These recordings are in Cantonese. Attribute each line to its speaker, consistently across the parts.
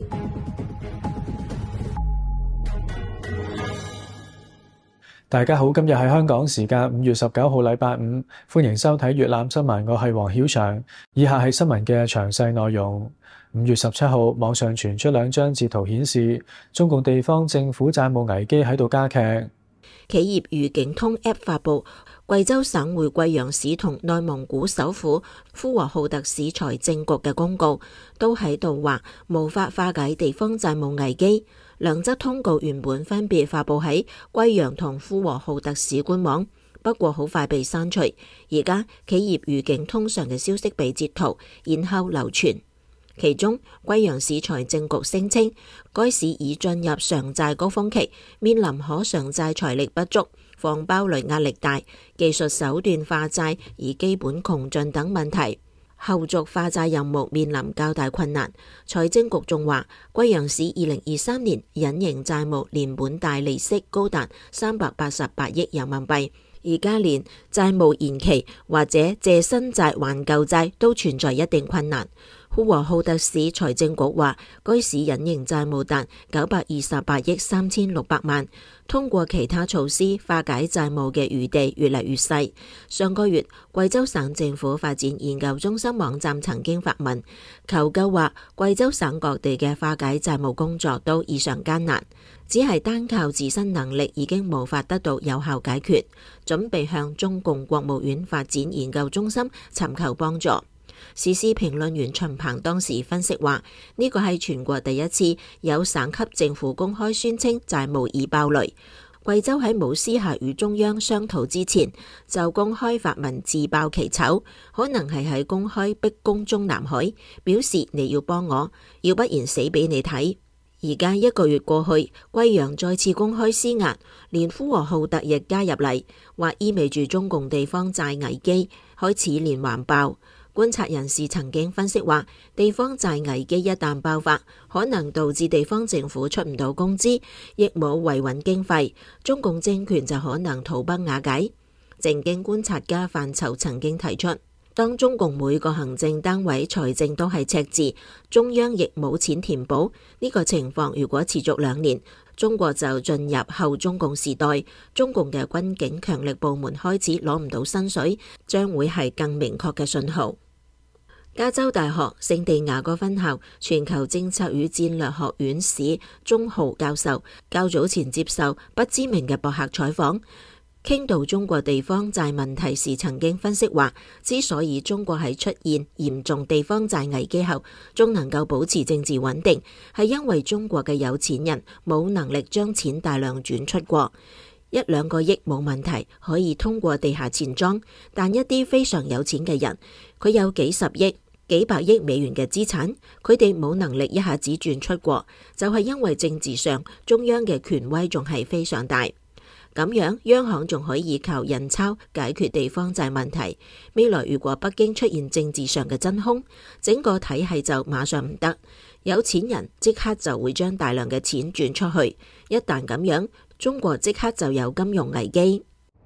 Speaker 1: 大家好，今日係香港時間5月19號禮拜五，歡迎收睇粵覽新聞，我係黃曉翔。以下係新聞嘅詳細內容。5月17號，網上傳出兩張截圖顯示，中共地方政府債務危機喺度加劇。
Speaker 2: 企業預警通 App 發布，貴州省會貴陽市同內蒙古首府呼和浩特市財政局嘅公告，都喺度話無法化解地方債務危機。兩則通告原本分別發布喺貴陽同呼和浩特市官網，不過好快被刪除。而家企業預警通上嘅消息被截圖，然後流傳。其中，貴陽市財政局聲稱，該市已進入償債高峰期，面臨可償債財力不足、放包率壓力大、技術手段化債而基本窮盡等問題，後續化債任務面臨較大困難。財政局仲話，貴陽市2023年隱形債務連本帶利息高達388億人民幣，而家連債務延期或者借新債還舊債都存在一定困難。呼和浩特市財政局話，該市隱形債務達928億3600萬，通過其他措施化解債務嘅餘地越嚟越細。上個月，貴州省政府發展研究中心網站曾經發文求救，話貴州省各地嘅化解債務工作都異常艱難，只係單靠自身能力已經無法得到有效解決，準備向中共國務院發展研究中心尋求幫助。時事評論員秦鵬當時分析話，呢個係全國第一次有省級政府公開宣稱債務已爆雷。貴州喺冇私下與中央商討之前，就公開發文自爆其醜，可能係喺公開逼宮中南海，表示你要幫我，要不然死俾你睇。而家1個月過去，貴陽再次公開施壓，連呼和浩特亦加入嚟，或意味住中共地方債危機開始連環爆。觀察人士曾經分析話，地方債危機一旦爆發，可能導致地方政府出唔到工資，亦冇維穩經費，中共政權就可能土崩瓦解。政經觀察家範疇曾經提出，當中共每個行政單位財政都係赤字，中央亦冇錢填補，呢個情況如果持續2年，中國就進入後中共時代，中共嘅軍警強力部門開始攞唔到薪水，將會係更明確嘅信號。加州大學聖地亞哥分校全球政策與戰略學院史鐘浩教授較早前接受不知名嘅博客採訪，傾到中國地方債問題時曾經分析話，之所以中國喺出現嚴重地方債危機後仲能夠保持政治穩定，係因為中國嘅有錢人冇能力將錢大量轉出國，1-2個億冇問題，可以通過地下錢莊，但一啲非常有錢嘅人，佢有幾十億、幾百億美元嘅資產，佢哋冇能力一下子轉出國，就係因為政治上中央嘅權威仲係非常大。咁樣央行仲可以靠印鈔解決地方債問題。未來如果北京出現政治上嘅真空，整個體系就馬上唔得，有錢人即刻就會將大量嘅錢轉出去，一旦咁樣，中國即刻就有金融危機。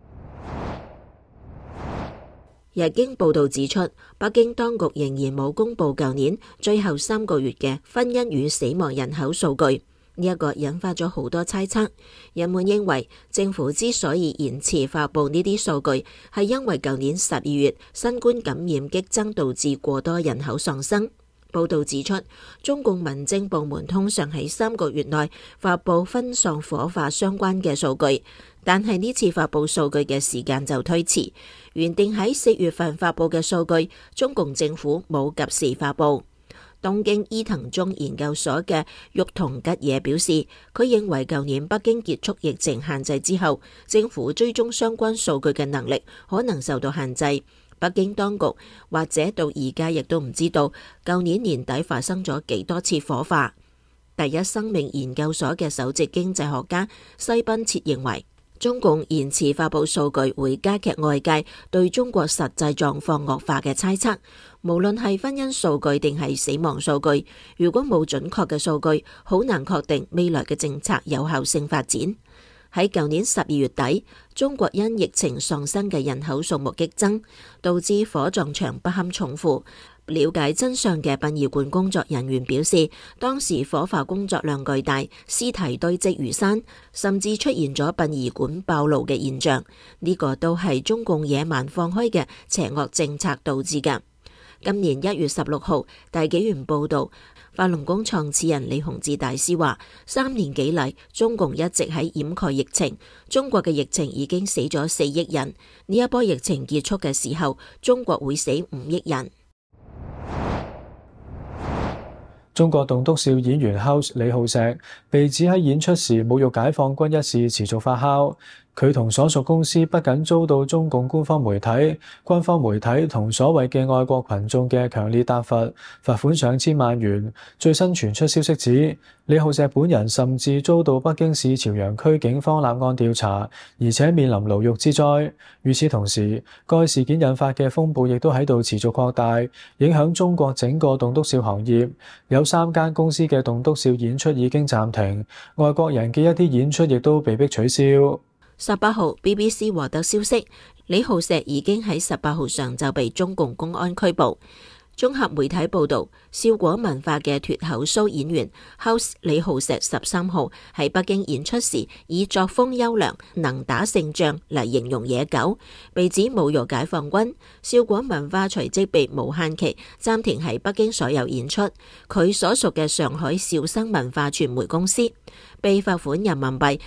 Speaker 2: 日經報導指出，北京當局仍然冇公布舊年最後3個月嘅婚姻與死亡人口數據，呢一個引發咗好多猜測。人們認為政府之所以延遲發布呢啲數據，係因為舊年12月新冠感染激增導致過多人口喪生。報導指出，中共民政部門通常喺3個月內發布婚喪火化相關嘅數據，但係呢次發布數據嘅時間就推遲，原定喺4月份發布嘅數據，中共政府冇及時發布。東京伊藤忠研究所嘅玉同吉野表示，佢認為舊年北京結束疫情限制之後，政府追蹤相關數據嘅能力可能受到限制。北京當局或者到而家亦都唔知道舊年年底發生咗幾多次火化。第一生命研究所嘅首席經濟學家西賓切認為，中共延遲發布數據會加劇外界對中國實際狀況惡化嘅猜測。無論係婚姻數據定係死亡數據，如果冇準確嘅數據，好難確定未來嘅政策有效性發展。喺舊年12月底，中國因疫情喪生嘅人口數目激增，導致火葬場不堪重負。 了解真相嘅殯儀館工作人員表示，當時火化工作量巨大，屍體堆積如山，甚至出現咗殯儀館暴露嘅現象。呢個都係中共野蠻放開嘅邪惡政策導致嘅。今年1月16號，大紀元報道，法輪功創始人李洪志大師話：3年幾嚟，中共一直喺掩蓋疫情，中國嘅疫情已經死咗4億人。呢一波疫情結束嘅時候，中國會死5億人。
Speaker 1: 中國棟篤笑演員 House 李浩石被指喺演出時侮辱解放軍一事持續發酵。佢同所屬公司不僅遭到中共官方媒體、軍方媒體同所謂嘅愛國群眾嘅強烈撻伐，罰款上千萬元。最新傳出消息指，李浩石本人甚至遭到北京市朝陽區警方立案調查，而且面臨牢獄之災。與此同時，該事件引發嘅風暴亦都喺度持續擴大，影響中國整個棟篤笑行業。有3間公司嘅棟篤笑演出已經暫停，外國人嘅一啲演出亦都被迫取消。
Speaker 2: 18號 BBC 獲得消息，李浩石已經喺18號上晝被中共公安拘捕。綜合媒體報導，笑果文化嘅脫口秀演員 House 李浩石13號喺北京演出時，以作風優良、能打勝仗嚟形容野狗，被指侮辱解放軍。笑果文化隨即被無限期暫停喺北京所有演出。佢所屬嘅上海笑聲文化傳媒公司被罰款人民幣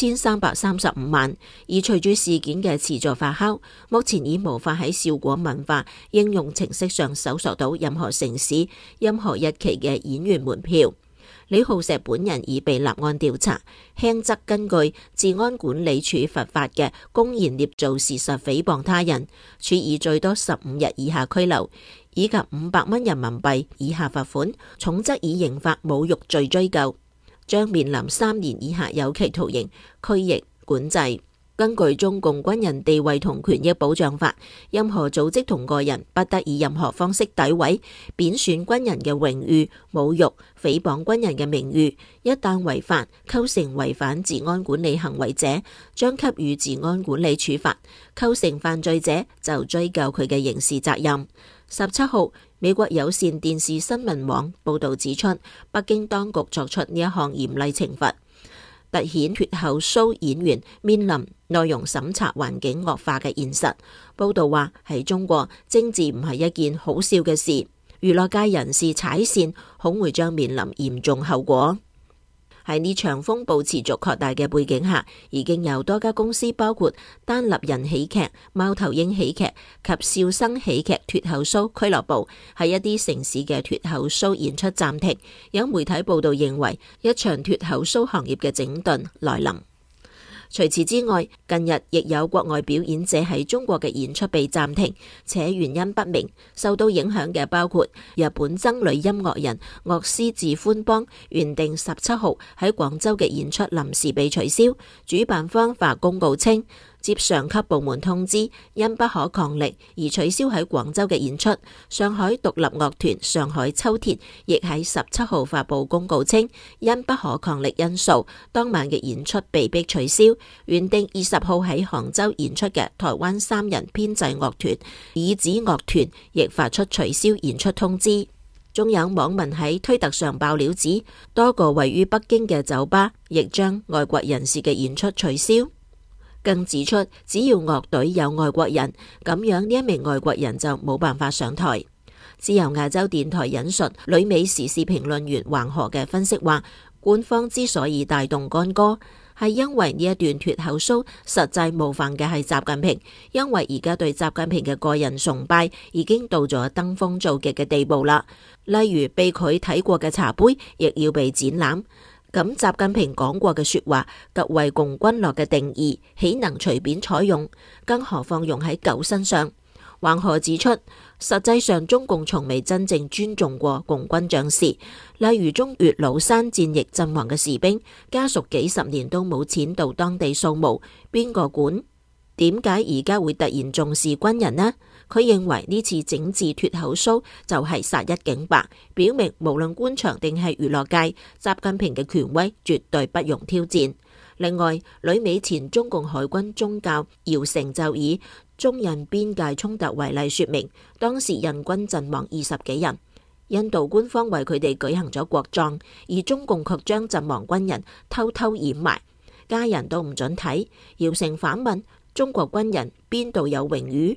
Speaker 2: 1335萬。而隨住事件嘅持續發酵，目前已無法喺笑果文化應用程式上搜索到任何城市、任何日期嘅演員門票。李浩石本人已被立案調查，輕則根據治安管理處罰法嘅公然捏造事實誹謗他人，處以最多15日以下拘留，以及500蚊人民幣以下罰款，重則以刑法侮辱罪追究，將面臨3年以下有期徒刑、拘役、管制。根據中共軍人地位同權益保障法，任何組織同個人不得以任何方式詆毀、貶損軍人嘅榮譽、侮辱、誹謗軍人嘅名譽。一旦違法，構成違反治安管理行為者，將給予治安管理處罰；構成犯罪者，就追究佢嘅刑事責任。17號，美國有線電視新聞網報導指出，北京當局作出呢一項嚴厲懲罰，凸顯脫口秀演員面臨內容審查環境惡化嘅現實。報導話，喺中國，政治唔係一件好笑嘅事，娛樂界人士踩線恐會將面臨嚴重後果。喺呢場風暴持續擴大嘅背景下，已經有多家公司，包括單立人喜劇、貓頭鷹喜劇及笑聲喜劇脫口秀俱樂部，喺一啲城市嘅脫口秀演出暫停。有媒體報道認為，一場脫口秀行業嘅整頓來臨。除此之外，近日亦有國外表演者喺中國嘅演出被暫停，且原因不明。受到影響嘅包括日本僧侶音樂人樂師自寬邦，原定17號喺廣州嘅演出臨時被取消。主辦方發公告稱，接上級部門通知，因不可抗力而取消喺廣州嘅演出。上海獨立樂團上海秋田亦喺17號發布公告稱，因不可抗力因素，當晚嘅演出被迫取消。原定20號喺杭州演出嘅台灣3人編制樂團椅子樂團亦發出取消演出通知。仲有網民喺推特上爆料指，多個位於北京嘅酒吧亦將外國人士嘅演出取消。更指出，只要樂隊有外國人，咁樣呢一名外國人就冇辦法上台。自由亞洲電台引述旅美時事評論員橫河嘅分析話，官方之所以帶動干戈，係因為呢一段脫口秀實際冒犯嘅係習近平，因為而家對習近平嘅個人崇拜已經到咗登峰造極嘅地步啦。例如被佢睇過嘅茶杯亦要被展覽。咁習近平講過嘅說話及為共軍樂嘅定義，豈能隨便採用？更何況用喺狗身上？橫河指出，實際上中共從未真正尊重過共軍將士，例如中越老山戰役陣亡嘅士兵家屬幾十年都冇錢到當地掃墓，邊個管？點解而家會突然重視軍人呢？佢認為呢次整治脫口秀就係殺一儆百，表明無論官場定係娛樂界，習近平嘅權威絕對不容挑戰。 另外，旅美前中共海軍中校姚成就以中印邊界衝突為例說明，當時印軍陣亡20幾人，印度官方為佢哋舉行咗國葬，而中共卻將陣亡軍人偷偷掩埋，家人都唔准睇。姚成反問：中國軍人邊度有榮譽？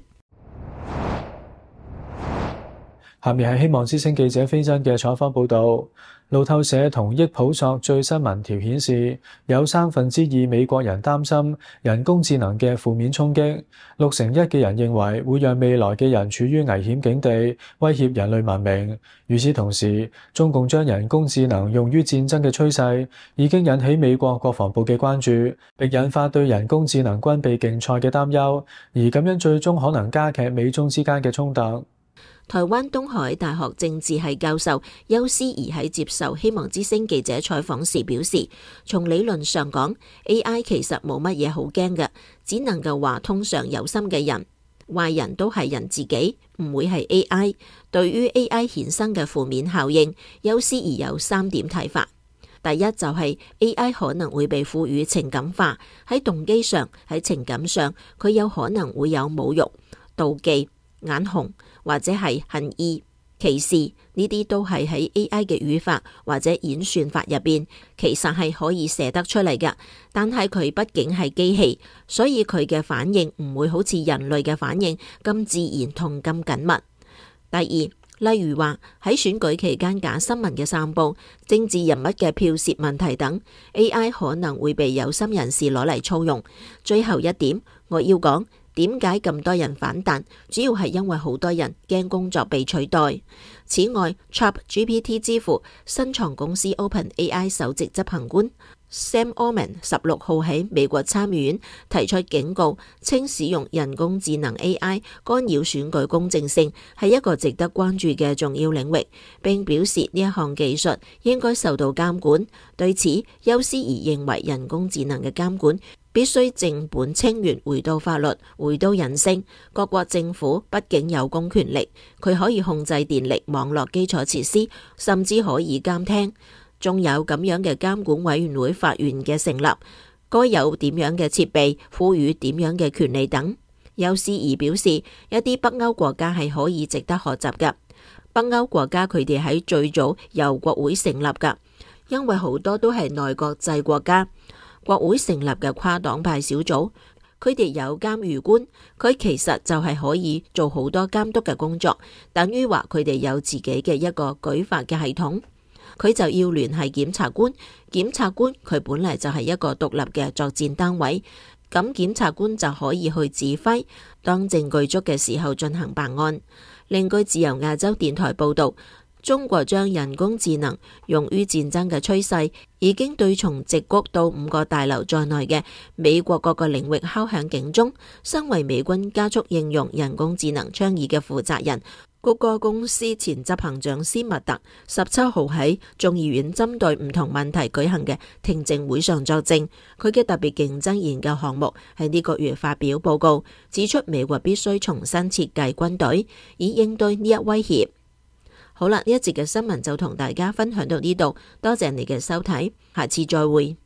Speaker 1: 下面係希望之聲記者飛真嘅採訪報導。路透社同益普索最新民調顯示，有2/3美國人擔心人工智能嘅負面衝擊，61%嘅人認為會讓未來嘅人處於危險境地，威脅人類文明。與此同時，中共將人工智能用於戰爭嘅趨勢已經引起美國國防部嘅關注，並引發對人工智能軍備競賽嘅擔憂，而咁樣最終可能加劇美中之間嘅衝突。
Speaker 2: 台灣東海大學政治系教授邱思怡喺接受希望之聲記者採訪時表示，從理論上講 AI 其實冇乜嘢好驚嘅，只能夠話通常有心嘅人，壞人都係人自己，唔會係 AI。對於 AI 衍生嘅負面效應，邱思怡有3點睇法。第一就係 AI 可能會被賦予情感化，喺動機上，喺情感上，佢有可能會有侮辱、妒忌、眼紅或者係恨意、歧視，呢啲都係喺 AI 嘅語法或者演算法入邊，其實係可以寫得出嚟㗎。但係佢畢竟係機器，所以佢嘅反應唔會好似人類嘅反應咁自然同咁緊密。第二，例如話喺選舉期間假新聞嘅散佈、政治人物嘅票蝕問題等 ，AI 可能會被有心人士攞嚟操用。最後一點，我要講。點解咁多人反彈？主要係因為好多人驚工作被取代。此外 ，ChatGPT 之父新創公司 OpenAI 首席執行官 Sam Altman 16號喺美國參議院提出警告，稱使用人工智能 AI 干擾選舉公正性係一個值得關注嘅重要領域，並表示呢一項技術應該受到監管。對此，邱思怡認為人工智能嘅監管必須正本清源，回到法律，回到人性。各國政府畢竟有公權力，佢可以控制電力、網絡基礎設施，甚至可以監聽。仲有咁樣嘅監管委員會法院嘅成立，該有點樣嘅設備，賦予點樣嘅權利等。邱思怡表示，一啲北歐國家係可以值得學習㗎。北歐國家佢哋喺最早由國會成立㗎，因為好多都係內閣制國家。國會成立嘅跨黨派小組，佢哋有監獄官，佢其實就係可以做好多監督嘅工作，等於話佢哋有自己嘅一個舉法嘅系統。佢就要聯繫檢察官，檢察官佢本嚟就係一個獨立嘅作戰單位，咁檢察官就可以去指揮，當證據足嘅時候進行辦案。另據自由亞洲電台報道，中國將人工智能用於戰爭嘅趨勢，已經對從矽谷到5個大樓在內嘅美國各個領域敲響警鐘。身為美軍加速應用人工智能倡議嘅負責人，谷歌公司前執行長斯密特17號喺眾議院針對唔同問題舉行嘅聽證會上作證。佢嘅特別競爭研究項目喺呢個月發表報告，指出美國必須重新設計軍隊，以應對呢一威脅。好啦，呢一節嘅新聞就同大家分享到呢度，多謝你嘅收睇，下次再會。